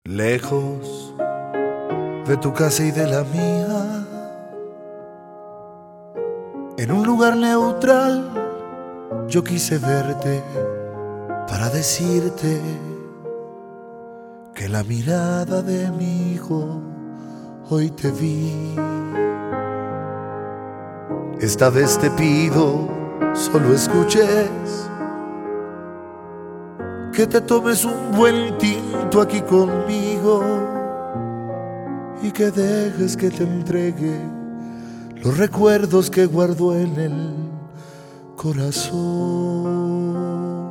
Lejos de tu casa y de la mía, en un lugar neutral, yo quise verte para decirte que la mirada de mi hijo hoy te vi. Esta vez te pido solo escuches, que te tomes un buen tinto aquí conmigo y que dejes que te entregue los recuerdos que guardo en el corazón.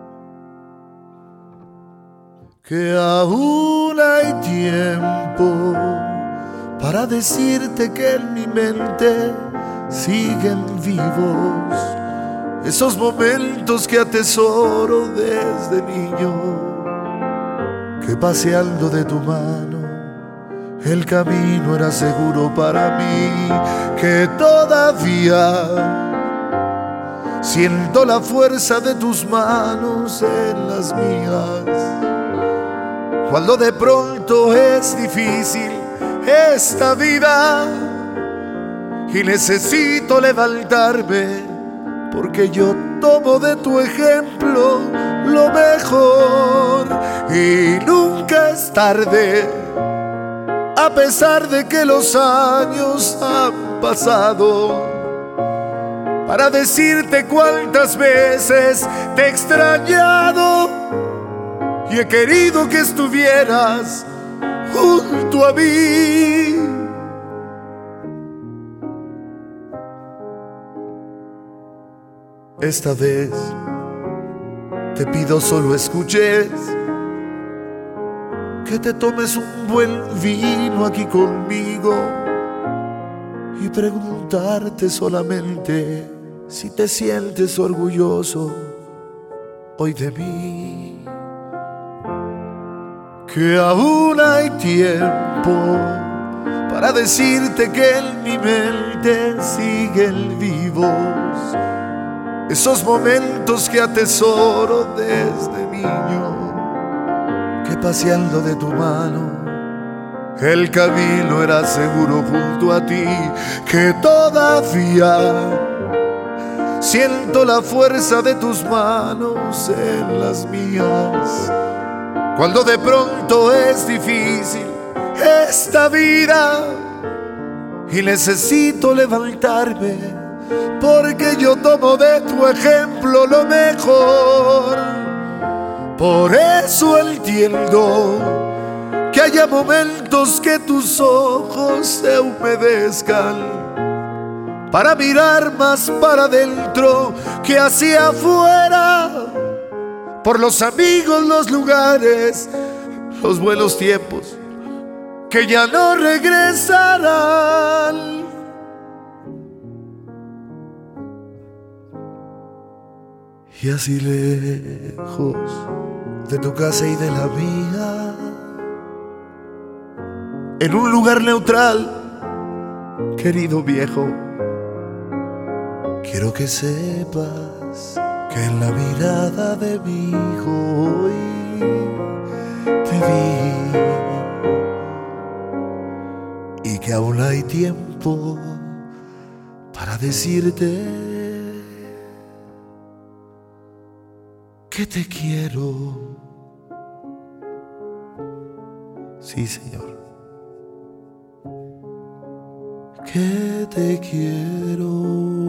Que aún hay tiempo para decirte que en mi mente siguen vivos esos momentos que atesoro desde niño, que paseando de tu mano el camino era seguro para mí, que todavía siento la fuerza de tus manos en las mías, cuando de pronto es difícil esta vida y necesito levantarme, porque yo tomo de tu ejemplo lo mejor. Y nunca es tarde, a pesar de que los años han pasado, para decirte cuántas veces te he extrañado y he querido que estuvieras junto a mí. Esta vez te pido solo escuches, que te tomes un buen vino aquí conmigo y preguntarte solamente si te sientes orgulloso hoy de mí. Que aún hay tiempo para decirte que en mi mente siguen vivos esos momentos que atesoro desde niño, que paseando de tu mano el camino era seguro junto a ti, que todavía siento la fuerza de tus manos en las mías, cuando de pronto es difícil esta vida y necesito levantarme, porque yo tomo de tu ejemplo lo mejor. Por eso entiendo que haya momentos que tus ojos se humedezcan, para mirar más para adentro que hacia afuera, por los amigos, los lugares, los buenos tiempos que ya no regresarán. Y así lejos de tu casa y de la mía, en un lugar neutral, querido viejo, quiero que sepas que en la mirada de mi hijo hoy te vi, y que aún hay tiempo para decirte que te quiero. Sí, Señor, que te quiero.